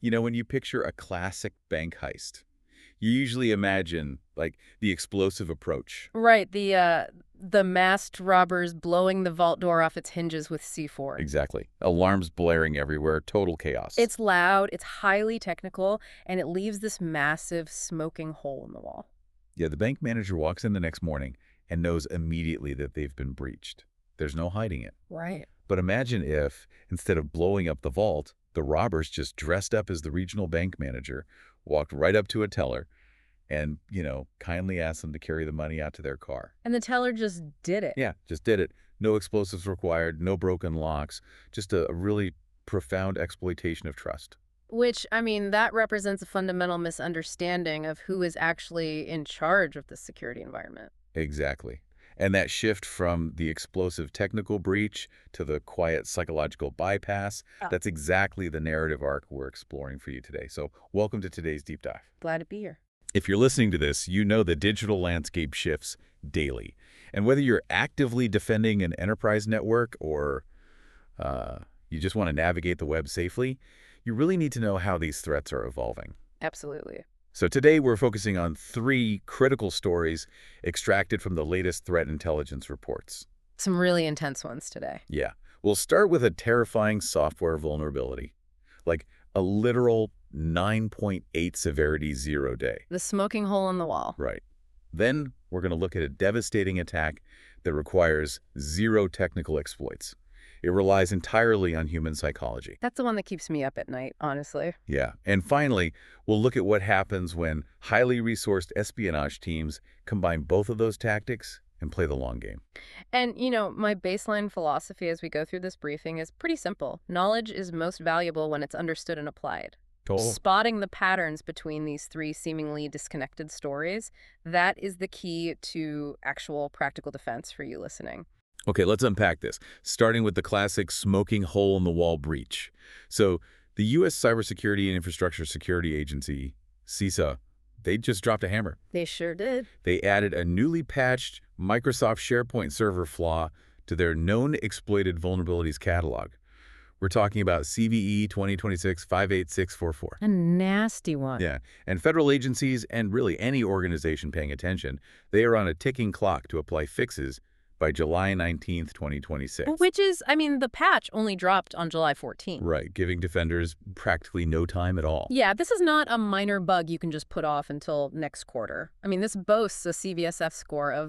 When you picture a classic bank heist, you usually imagine, like, the explosive approach. Right, the masked robbers blowing the vault door off its hinges with C4. Exactly. Alarms blaring everywhere, total chaos. It's loud, it's highly technical, and it leaves this massive smoking hole in the wall. Yeah, the bank manager walks in the next morning and knows immediately that they've been breached. There's no hiding it. Right. But imagine if, instead of blowing up the vault, the robbers just dressed up as the regional bank manager, walked right up to a teller, and, kindly asked them to carry the money out to their car. And the teller just did it. Yeah, just did it. No explosives required, no broken locks, just a really profound exploitation of trust. Which, I mean, that represents a fundamental misunderstanding of who is actually in charge of the security environment. Exactly. And that shift from the explosive technical breach to the quiet psychological bypass, Ah. that's exactly the narrative arc we're exploring for you today. So welcome to today's deep dive. Glad to be here. If you're listening to this, you know the digital landscape shifts daily. And whether you're actively defending an enterprise network or you just want to navigate the web safely, you really need to know how these threats are evolving. Absolutely. So today we're focusing on 3 critical stories extracted from the latest threat intelligence reports. Some really intense ones today. Yeah, we'll start with a terrifying software vulnerability, like a literal 9.8 severity 0 day. The smoking hole in the wall. Right. Then we're going to look at a devastating attack that requires 0 technical exploits. It relies entirely on human psychology. That's the one that keeps me up at night, honestly. Yeah. And finally, we'll look at what happens when highly resourced espionage teams combine both of those tactics and play the long game. And, my baseline philosophy as we go through this briefing is pretty simple. Knowledge is most valuable when it's understood and applied. Total. Spotting the patterns between these 3 seemingly disconnected stories, that is the key to actual practical defense for you listening. Okay, let's unpack this, starting with the classic smoking hole in the wall breach. So the U.S. Cybersecurity and Infrastructure Security Agency, CISA, they just dropped a hammer. They sure did. They added a newly patched Microsoft SharePoint server flaw to their known exploited vulnerabilities catalog. We're talking about CVE 2026-58644. A nasty one. Yeah, and federal agencies and really any organization paying attention, they are on a ticking clock to apply fixes by July 19th, 2026. Which is, the patch only dropped on July 14th. Right, giving defenders practically no time at all. Yeah, this is not a minor bug you can just put off until next quarter. This boasts a CVSF score of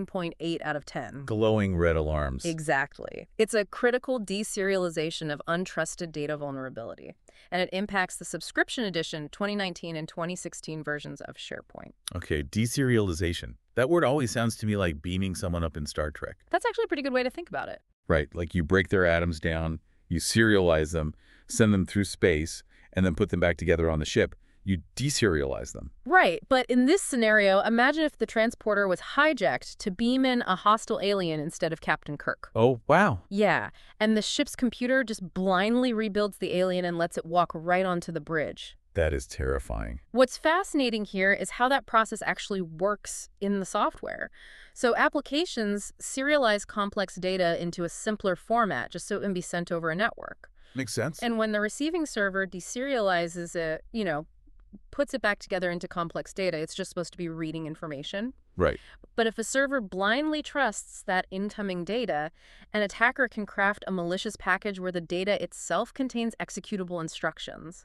9.8 out of 10. Glowing red alarms. Exactly. It's a critical deserialization of untrusted data vulnerability, and it impacts the subscription edition 2019 and 2016 versions of SharePoint. Okay, deserialization. That word always sounds to me like beaming someone up in Star Trek. That's actually a pretty good way to think about it. Right, like you break their atoms down, you serialize them, send them through space, and then put them back together on the ship. You deserialize them. Right, but in this scenario, imagine if the transporter was hijacked to beam in a hostile alien instead of Captain Kirk. Oh, wow. Yeah, and the ship's computer just blindly rebuilds the alien and lets it walk right onto the bridge. That is terrifying. What's fascinating here is how that process actually works in the software. So applications serialize complex data into a simpler format just so it can be sent over a network. Makes sense. And when the receiving server deserializes it, puts it back together into complex data, it's just supposed to be reading information. Right. But if a server blindly trusts that incoming data, an attacker can craft a malicious package where the data itself contains executable instructions.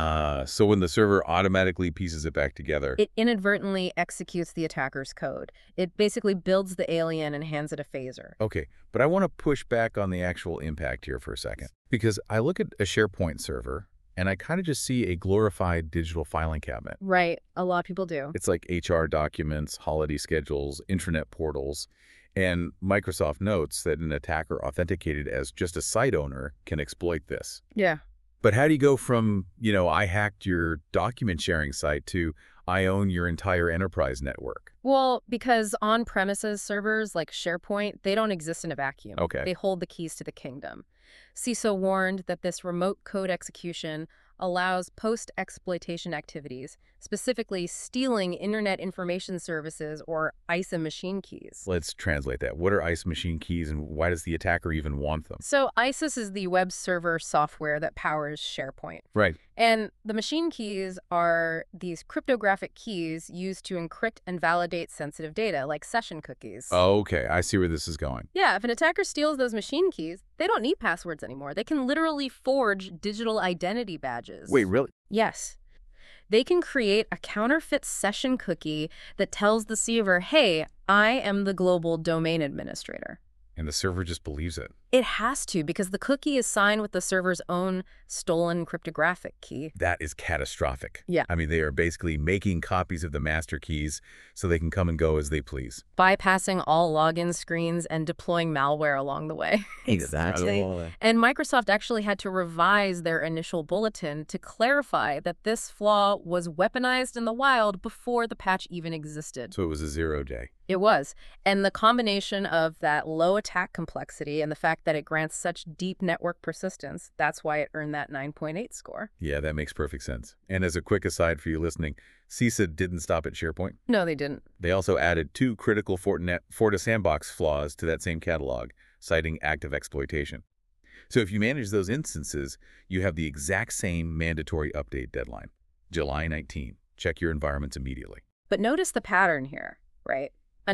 So when the server automatically pieces it back together. It inadvertently executes the attacker's code. It basically builds the alien and hands it a phaser. Okay, but I want to push back on the actual impact here for a second. Because I look at a SharePoint server, and I kind of just see a glorified digital filing cabinet. Right. A lot of people do. It's like HR documents, holiday schedules, intranet portals, and Microsoft notes that an attacker authenticated as just a site owner can exploit this. Yeah. But how do you go from, I hacked your document sharing site to I own your entire enterprise network? Well, because on-premises servers like SharePoint, they don't exist in a vacuum. Okay. They hold the keys to the kingdom. CISO warned that this remote code execution allows post-exploitation activities, specifically stealing Internet Information Services or ISA machine keys. Let's translate that. What are ICE machine keys, and why does the attacker even want them? So ISIS is the web server software that powers SharePoint. Right. And the machine keys are these cryptographic keys used to encrypt and validate sensitive data, like session cookies. Okay, I see where this is going. Yeah, if an attacker steals those machine keys, they don't need passwords anymore. They can literally forge digital identity badges. Wait, really? Yes. They can create a counterfeit session cookie that tells the server, hey, I am the global domain administrator. And the server just believes it. It has to, because the cookie is signed with the server's own stolen cryptographic key. That is catastrophic. Yeah. I mean, they are basically making copies of the master keys so they can come and go as they please. Bypassing all login screens and deploying malware along the way. Exactly. And Microsoft actually had to revise their initial bulletin to clarify that this flaw was weaponized in the wild before the patch even existed. So it was a 0 day. It was. And the combination of that low attack complexity and the fact that it grants such deep network persistence, that's why it earned that 9.8 score. Yeah, that makes perfect sense. And as a quick aside for you listening, CISA didn't stop at SharePoint. No, they didn't. They also added 2 critical Forta Sandbox flaws to that same catalog, citing active exploitation. So if you manage those instances, you have the exact same mandatory update deadline, July 19. Check your environments immediately. But notice the pattern here, right? A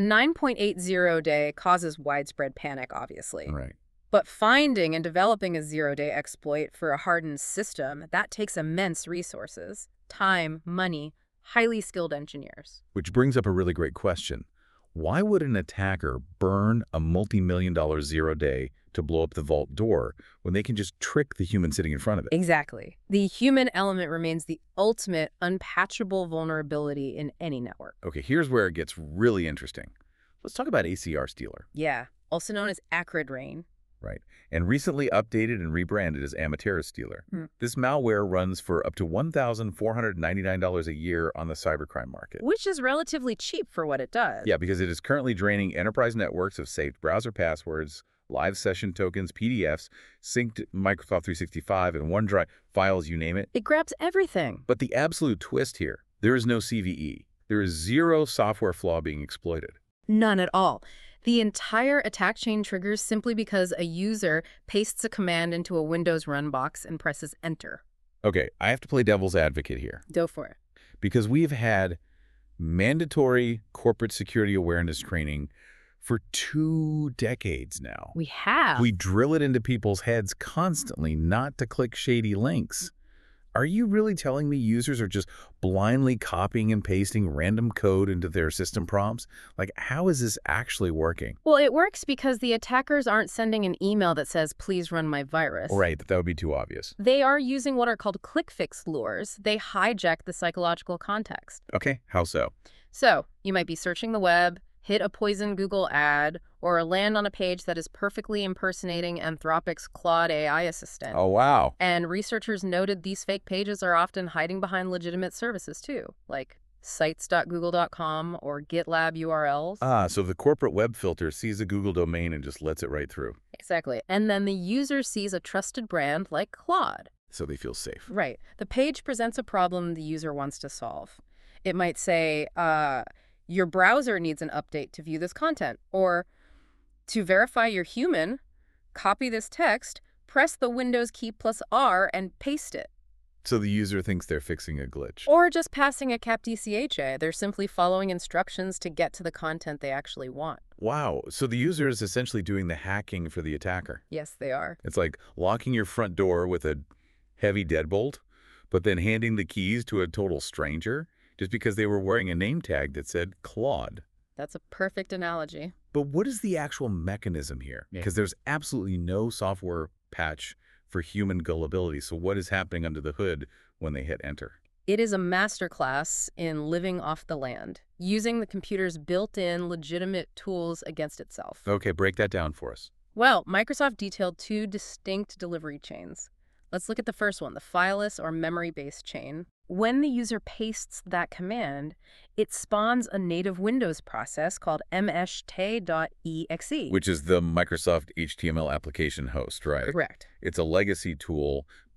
9.80 day causes widespread panic, obviously. Right. But finding and developing a 0-day exploit for a hardened system, that takes immense resources, time, money, highly skilled engineers. Which brings up a really great question. Why would an attacker burn a multi-million-dollar 0 day to blow up the vault door when they can just trick the human sitting in front of it? Exactly. The human element remains the ultimate unpatchable vulnerability in any network. Okay, here's where it gets really interesting. Let's talk about ACR Stealer. Yeah, also known as Acrid Rain. Right. And recently updated and rebranded as Amateris Stealer. This malware runs for up to $1,499 a year on the cybercrime market. Which is relatively cheap for what it does. Yeah, because it is currently draining enterprise networks of saved browser passwords, live session tokens, PDFs, synced Microsoft 365 and OneDrive files, you name it. It grabs everything. But the absolute twist here, there is no CVE. There is 0 software flaw being exploited. None at all. The entire attack chain triggers simply because a user pastes a command into a Windows run box and presses enter. Okay, I have to play devil's advocate here. Go for it. Because we've had mandatory corporate security awareness training for 2 decades now. We have. We drill it into people's heads constantly not to click shady links. Are you really telling me users are just blindly copying and pasting random code into their system prompts? Like, how is this actually working? Well, it works because the attackers aren't sending an email that says, please run my virus. Right, that would be too obvious. They are using what are called click fix lures. They hijack the psychological context. Okay, how so? So, you might be searching the web, hit a poison Google ad, or land on a page that is perfectly impersonating Anthropic's Claude AI assistant. Oh, wow. And researchers noted these fake pages are often hiding behind legitimate services too, like sites.google.com or GitLab URLs. Ah, so the corporate web filter sees a Google domain and just lets it right through. Exactly. And then the user sees a trusted brand like Claude. So they feel safe. Right. The page presents a problem the user wants to solve. It might say, your browser needs an update to view this content, or to verify you're human, copy this text, press the Windows key plus R and paste it. So the user thinks they're fixing a glitch. Or just passing a CAPTCHA. They're simply following instructions to get to the content they actually want. Wow, so the user is essentially doing the hacking for the attacker. Yes, they are. It's like locking your front door with a heavy deadbolt, but then handing the keys to a total stranger just because they were wearing a name tag that said Claude. That's a perfect analogy. But what is the actual mechanism here? Because there's absolutely no software patch for human gullibility. So what is happening under the hood when they hit enter? It is a masterclass in living off the land, using the computer's built-in legitimate tools against itself. Okay, break that down for us. Well, Microsoft detailed 2 distinct delivery chains. Let's look at the first one, the fileless or memory-based chain. When the user pastes that command, it spawns a native Windows process called msht.exe. Which is the Microsoft HTML application host, right? Correct. It's a legacy tool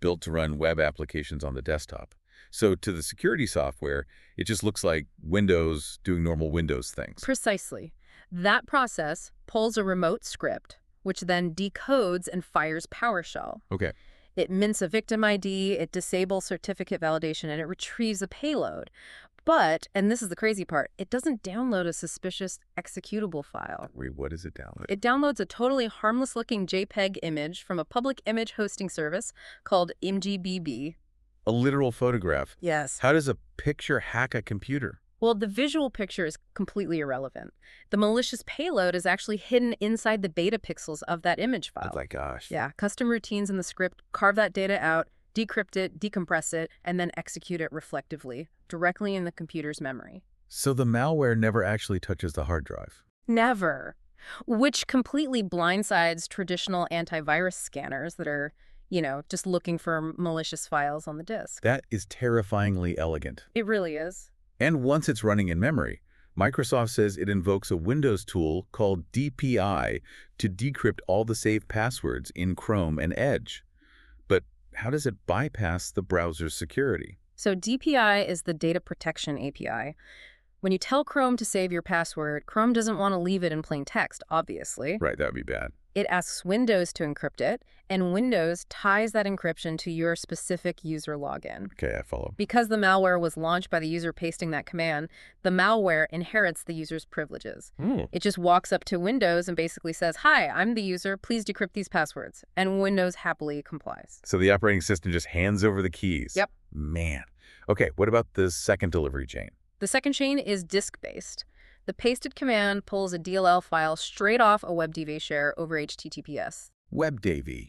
built to run web applications on the desktop. So to the security software, it just looks like Windows doing normal Windows things. Precisely. That process pulls a remote script, which then decodes and fires PowerShell. Okay. It mints a victim ID, it disables certificate validation, and it retrieves a payload. But, and this is the crazy part, it doesn't download a suspicious executable file. Wait, what does it download? It downloads a totally harmless-looking JPEG image from a public image hosting service called ImgBB. A literal photograph. Yes. How does a picture hack a computer? Well, the visual picture is completely irrelevant. The malicious payload is actually hidden inside the beta pixels of that image file. Oh my gosh. Yeah, custom routines in the script carve that data out, decrypt it, decompress it, and then execute it reflectively, directly in the computer's memory. So the malware never actually touches the hard drive? Never. Which completely blindsides traditional antivirus scanners that are, just looking for malicious files on the disk. That is terrifyingly elegant. It really is. And once it's running in memory, Microsoft says it invokes a Windows tool called DPI to decrypt all the saved passwords in Chrome and Edge. But how does it bypass the browser's security? So DPI is the Data Protection API. When you tell Chrome to save your password, Chrome doesn't want to leave it in plain text, obviously. Right, that would be bad. It asks Windows to encrypt it, and Windows ties that encryption to your specific user login. Okay, I follow. Because the malware was launched by the user pasting that command, the malware inherits the user's privileges. It just walks up to Windows and basically says, "Hi, I'm the user. Please decrypt these passwords." And Windows happily complies. So the operating system just hands over the keys. Yep. Man. Okay, what about the second delivery chain? The second chain is disk-based. The pasted command pulls a DLL file straight off a WebDV share over HTTPS. WebDAV.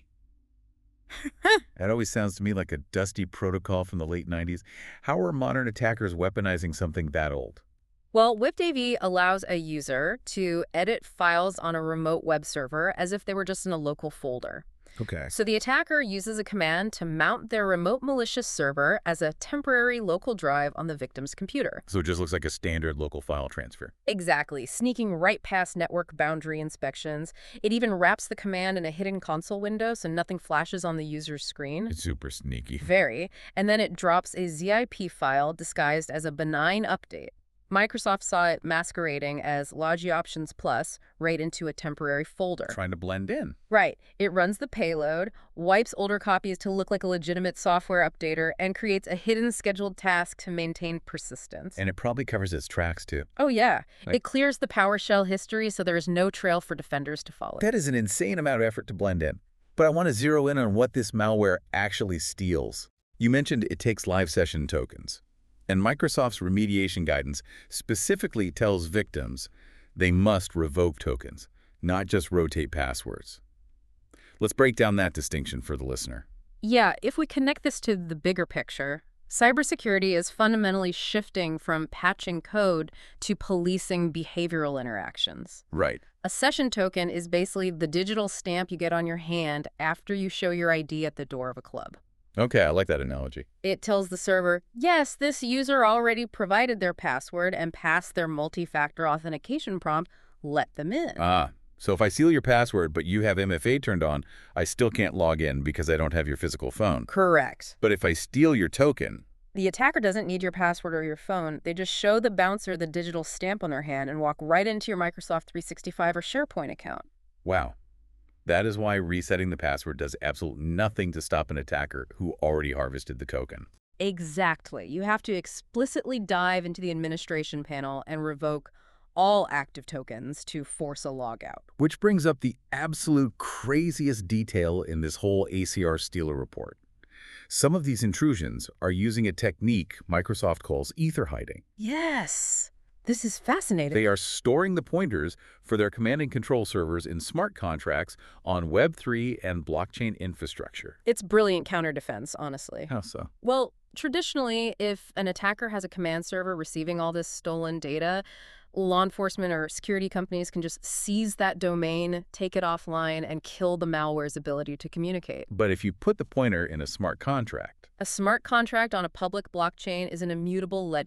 That always sounds to me like a dusty protocol from the late 90s. How are modern attackers weaponizing something that old? Well, WebDAV allows a user to edit files on a remote web server as if they were just in a local folder. Okay. So the attacker uses a command to mount their remote malicious server as a temporary local drive on the victim's computer. So it just looks like a standard local file transfer. Exactly, sneaking right past network boundary inspections. It even wraps the command in a hidden console window so nothing flashes on the user's screen. It's super sneaky. Very. And then it drops a ZIP file disguised as a benign update. Microsoft saw it masquerading as Logi Options Plus right into a temporary folder. Trying to blend in. Right. It runs the payload, wipes older copies to look like a legitimate software updater, and creates a hidden scheduled task to maintain persistence. And it probably covers its tracks, too. Oh, yeah. Like- It clears the PowerShell history so there is no trail for defenders to follow. That is an insane amount of effort to blend in. But I want to zero in on what this malware actually steals. You mentioned it takes live session tokens. And Microsoft's remediation guidance specifically tells victims they must revoke tokens, not just rotate passwords. Let's break down that distinction for the listener. Yeah, if we connect this to the bigger picture, cybersecurity is fundamentally shifting from patching code to policing behavioral interactions. Right. A session token is basically the digital stamp you get on your hand after you show your ID at the door of a club. Okay, I like that analogy. It tells the server, yes, this user already provided their password and passed their multi-factor authentication prompt. Let them in. So if I seal your password but you have MFA turned on, I still can't log in because I don't have your physical phone. Correct. But if I steal your token... The attacker doesn't need your password or your phone. They just show the bouncer the digital stamp on their hand and walk right into your Microsoft 365 or SharePoint account. Wow. That is why resetting the password does absolutely nothing to stop an attacker who already harvested the token. Exactly. You have to explicitly dive into the administration panel and revoke all active tokens to force a logout. Which brings up the absolute craziest detail in this whole ACR Stealer report. Some of these intrusions are using a technique Microsoft calls ether hiding. Yes. This is fascinating. They are storing the pointers for their command and control servers in smart contracts on Web3 and blockchain infrastructure. It's brilliant counter-defense, honestly. How so? Well, traditionally, if an attacker has a command server receiving all this stolen data, law enforcement or security companies can just seize that domain, take it offline, and kill the malware's ability to communicate. But if you put the pointer in a smart contract... A smart contract on a public blockchain is an immutable ledger.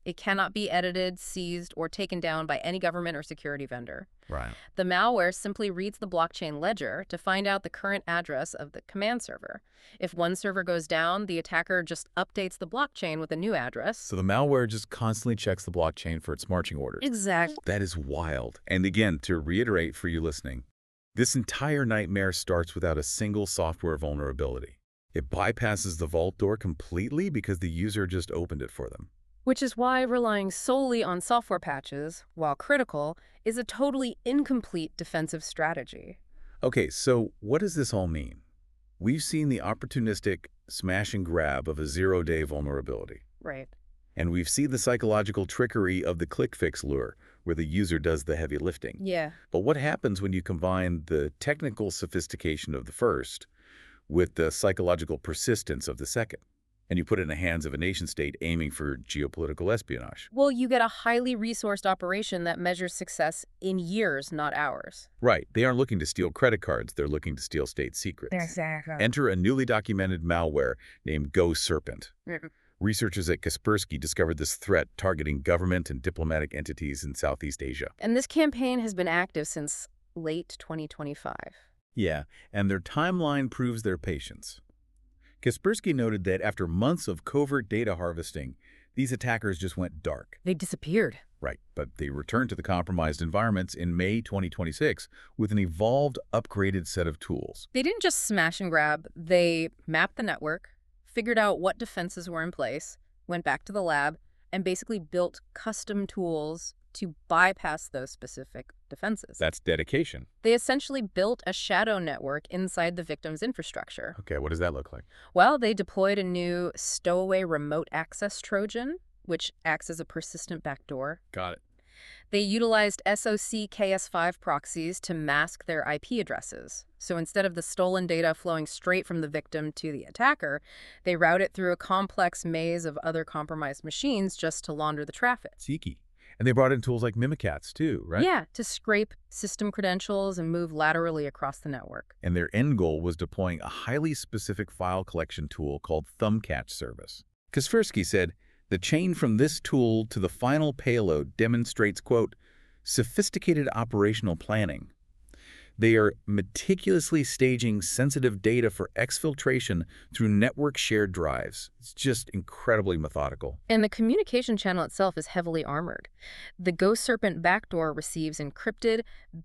It cannot be edited, seized, or taken down by any government or security vendor. Right. The malware simply reads the blockchain ledger to find out the current address of the command server. If one server goes down, the attacker just updates the blockchain with a new address. So the malware just constantly checks the blockchain for its marching orders. Exactly. That is wild. And again, to reiterate for you listening, this entire nightmare starts without a single software vulnerability. It bypasses the vault door completely because the user just opened it for them. Which is why relying solely on software patches, while critical, is a totally incomplete defensive strategy. Okay, so what does this all mean? We've seen the opportunistic smash and grab of a zero-day vulnerability. Right. And we've seen the psychological trickery of the click fix lure, where the user does the heavy lifting. Yeah. But what happens when you combine the technical sophistication of the first with the psychological persistence of the second? And you put it in the hands of a nation-state aiming for geopolitical espionage. Well, you get a highly resourced operation that measures success in years, not hours. Right. They aren't looking to steal credit cards. They're looking to steal state secrets. Exactly. Enter a newly documented malware named GoSerpent. Researchers at Kaspersky discovered this threat targeting government and diplomatic entities in Southeast Asia. And this campaign has been active since late 2025. Yeah, and their timeline proves their patience. Kaspersky noted that after months of covert data harvesting, these attackers just went dark. They disappeared. Right, but they returned to the compromised environments in May 2026 with an evolved, upgraded set of tools. They didn't just smash and grab. They mapped the network, figured out what defenses were in place, went back to the lab, and basically built custom tools to bypass those specific defenses. That's dedication. They essentially built a shadow network inside the victim's infrastructure. Okay, what does that look like? Well, they deployed a new stowaway remote access Trojan, which acts as a persistent backdoor. Got it. They utilized SOC KS5 proxies to mask their IP addresses. So instead of the stolen data flowing straight from the victim to the attacker, they route it through a complex maze of other compromised machines just to launder the traffic. Sneaky. And they brought in tools like Mimikatz too, right? Yeah, to scrape system credentials and move laterally across the network. And their end goal was deploying a highly specific file collection tool called Thumbcatch Service. Kaspersky said, the chain from this tool to the final payload demonstrates, quote, sophisticated operational planning. They are meticulously staging sensitive data for exfiltration through network-shared drives. It's just incredibly methodical. And the communication channel itself is heavily armored. The GoSerpent backdoor receives encrypted,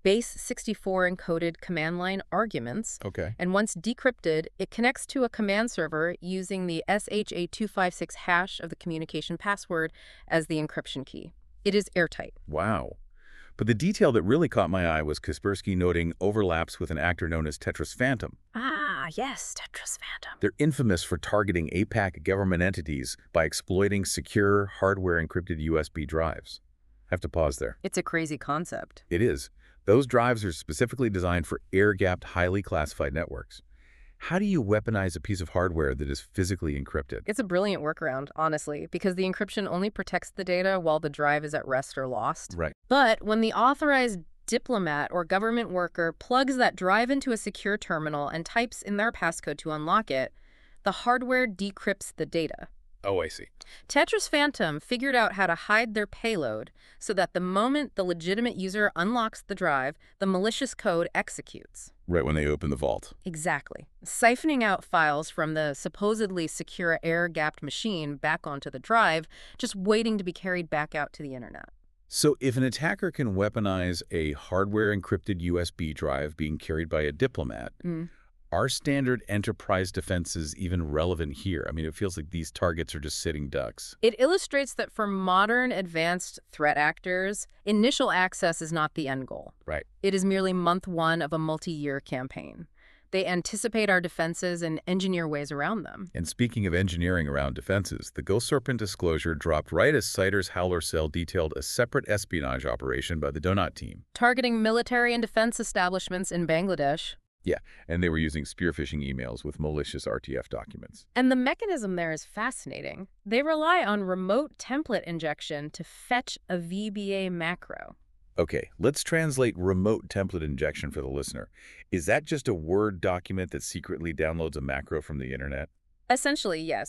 base64 encoded command line arguments. Okay. And once decrypted, it connects to a command server using the SHA-256 hash of the communication password as the encryption key. It is airtight. Wow. But the detail that really caught my eye was Kaspersky noting overlaps with an actor known as Tetris Phantom. Ah, yes, Tetris Phantom. They're infamous for targeting APAC government entities by exploiting secure, hardware-encrypted USB drives. I have to pause there. It's a crazy concept. It is. Those drives are specifically designed for air-gapped, highly classified networks. How do you weaponize a piece of hardware that is physically encrypted? It's a brilliant workaround, honestly, because the encryption only protects the data while the drive is at rest or lost. Right. But when the authorized diplomat or government worker plugs that drive into a secure terminal and types in their passcode to unlock it, the hardware decrypts the data. Oh, I see. Tetris Phantom figured out how to hide their payload so that the moment the legitimate user unlocks the drive, the malicious code executes. Right when they open the vault. Exactly. Siphoning out files from the supposedly secure air-gapped machine back onto the drive, just waiting to be carried back out to the internet. So if an attacker can weaponize a hardware-encrypted USB drive being carried by a diplomat, are standard enterprise defenses even relevant here? I mean, it feels like these targets are just sitting ducks. It illustrates that for modern advanced threat actors, initial access is not the end goal. Right. It is merely month one of a multi-year campaign. They anticipate our defenses and engineer ways around them. And speaking of engineering around defenses, the GoSerpent disclosure dropped right as Cider's Howler cell detailed a separate espionage operation by the Donut team. Targeting military and defense establishments in Bangladesh. Yeah, and they were using spear phishing emails with malicious RTF documents. And the mechanism there is fascinating. They rely on remote template injection to fetch a VBA macro. Okay, let's translate remote template injection for the listener. Is that just a Word document that secretly downloads a macro from the internet? Essentially, yes.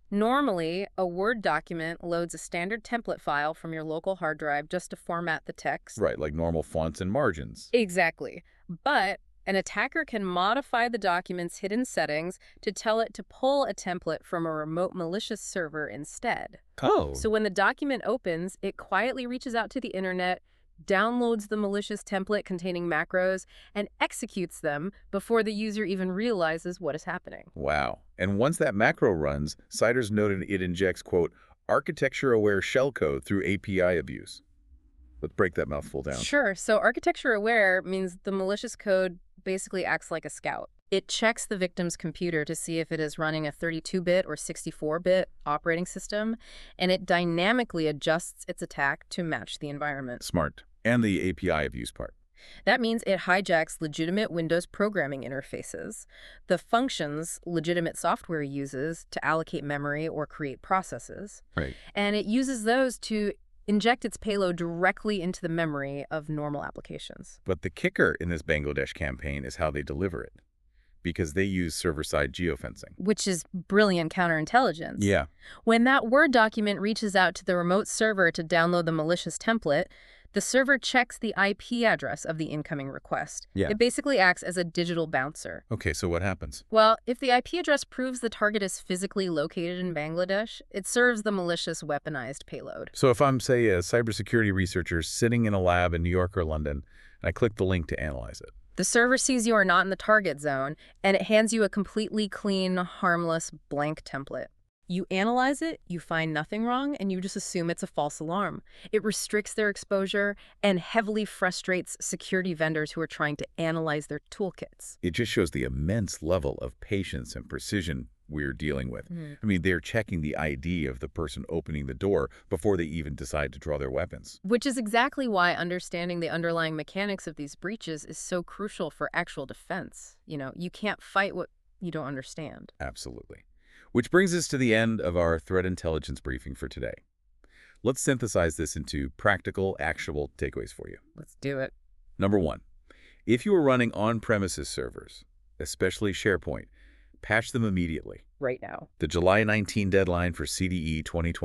Normally, a Word document loads a standard template file from your local hard drive just to format the text. Right, like normal fonts and margins. Exactly. But an attacker can modify the document's hidden settings to tell it to pull a template from a remote malicious server instead. Oh. So when the document opens, it quietly reaches out to the internet, downloads the malicious template containing macros, and executes them before the user even realizes what is happening. Wow. And once that macro runs, CIDR's noted it injects, quote, architecture-aware shellcode through API abuse. Let's break that mouthful down. Sure. So architecture aware means the malicious code basically acts like a scout. It checks the victim's computer to see if it is running a 32-bit or 64-bit operating system, and it dynamically adjusts its attack to match the environment. Smart. And the API abuse part. That means it hijacks legitimate Windows programming interfaces, the functions legitimate software uses to allocate memory or create processes, Right. and it uses those to inject its payload directly into the memory of normal applications. But the kicker in this Bangladesh campaign is how they deliver it, because they use server-side geofencing. Which is brilliant counterintelligence. Yeah. When that Word document reaches out to the remote server to download the malicious template, the server checks the IP address of the incoming request. Yeah. It basically acts as a digital bouncer. Okay, so what happens? Well, if the IP address proves the target is physically located in Bangladesh, it serves the malicious weaponized payload. So if I'm, say, a cybersecurity researcher sitting in a lab in New York or London, and I click the link to analyze it, The server sees you are not in the target zone, and it hands you a completely clean, harmless, blank template. You analyze it, you find nothing wrong, and you just assume it's a false alarm. It restricts their exposure and heavily frustrates security vendors who are trying to analyze their toolkits. it just shows the immense level of patience and precision we're dealing with. I mean, they're checking the ID of the person opening the door before they even decide to draw their weapons. Which is exactly why understanding the underlying mechanics of these breaches is so crucial for actual defense. You can't fight what you don't understand. Absolutely. Which brings us to the end of our threat intelligence briefing for today. Let's synthesize this into practical, actionable takeaways for you. Let's do it. Number one, if you are running on-premises servers, especially SharePoint, patch them immediately. Right now. The July 19 deadline for CDE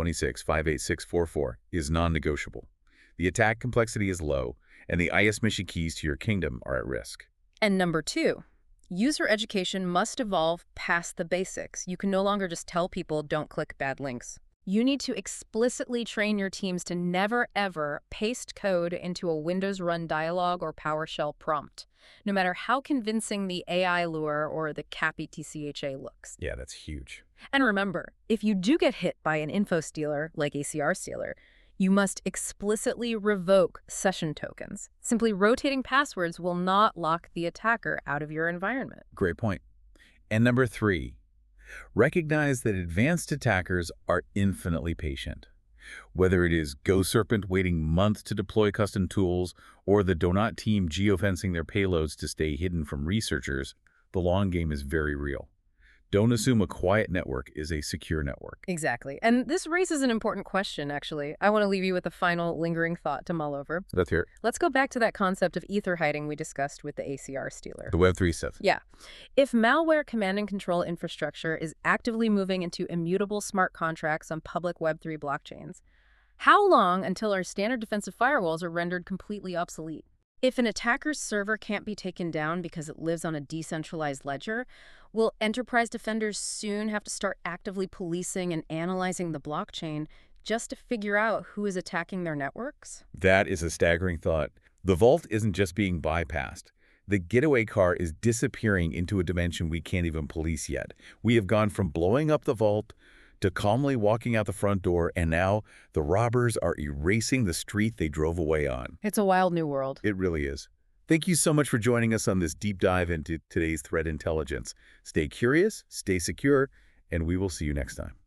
2026-58644 is non-negotiable. The attack complexity is low, and the IS mission keys to your kingdom are at risk. And number two, user education must evolve past the basics. You can no longer just tell people don't click bad links. You need to explicitly train your teams to never, ever paste code into a Windows Run dialog or PowerShell prompt, no matter how convincing the AI lure or the CAPI TCHA looks. Yeah, that's huge. And remember, if you do get hit by an info stealer like ACR stealer, you must explicitly revoke session tokens. Simply rotating passwords will not lock the attacker out of your environment. Great point. And number three, recognize that advanced attackers are infinitely patient. Whether it is GoSerpent waiting months to deploy custom tools or the Donut team geofencing their payloads to stay hidden from researchers, the long game is very real. Don't assume a quiet network is a secure network. Exactly. And this raises an important question, actually. I want to leave you with a final lingering thought to mull over. Let's hear it. Let's go back to that concept of ether hiding we discussed with the ACR stealer. The Web3 stuff. Yeah. If malware command and control infrastructure is actively moving into immutable smart contracts on public Web3 blockchains, how long until our standard defensive firewalls are rendered completely obsolete? If an attacker's server can't be taken down because it lives on a decentralized ledger, will enterprise defenders soon have to start actively policing and analyzing the blockchain just to figure out who is attacking their networks? That is a staggering thought. The vault isn't just being bypassed. The getaway car is disappearing into a dimension we can't even police yet. We have gone from blowing up the vault to calmly walking out the front door, and now the robbers are erasing the street they drove away on. It's a wild new world. It really is. Thank you so much for joining us on this deep dive into today's threat intelligence. Stay curious, stay secure, and we will see you next time.